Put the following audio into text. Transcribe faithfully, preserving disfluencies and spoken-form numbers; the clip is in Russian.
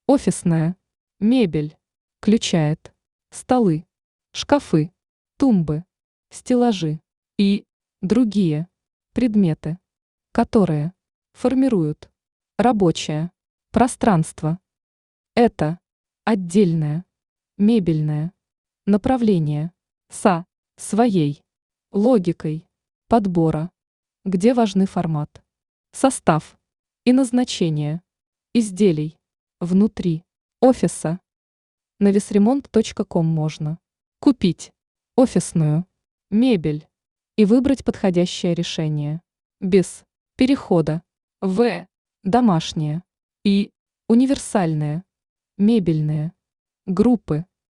Офисная мебель включает столы, шкафы, тумбы, стеллажи и другие предметы, которые формируют рабочее пространство. Это отдельное мебельное направление со своей логикой подбора, где важны формат, состав и назначение изделий внутри офиса. На весремонт точка ком можно купить офисную мебель и выбрать подходящее решение без перехода в домашнее и универсальные мебельные группы.